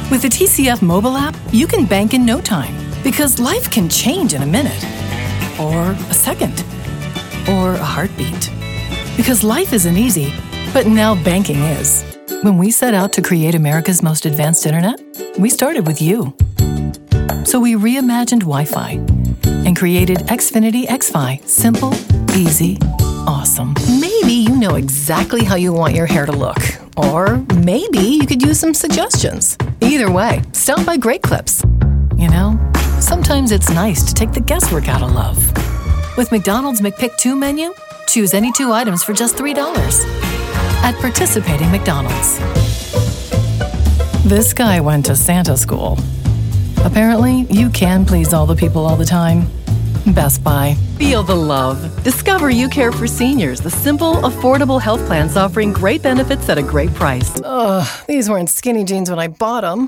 With the TCF mobile app, you can bank in no time because life can change in a minute, or a second, or a heartbeat. Because life isn't easy, but now banking is. When we set out to create America's most advanced internet, we started with you. So we reimagined Wi-Fi and created Xfinity XFi. Simple, easy, awesome. Maybe you know exactly how you want your hair to look. Or maybe you could use some suggestions. Either way, stop by Great Clips. You know, sometimes it's nice to take the guesswork out of love. With McDonald's McPick 2 menu, choose any 2 items for just $3 at participating McDonald's. This guy went to Santa school. Apparently, you can please all the people all the time. Best Buy. Feel the love. Discover You Care for Seniors, the simple, affordable health plans offering great benefits at a great price. Ugh, these weren't skinny jeans when I bought them.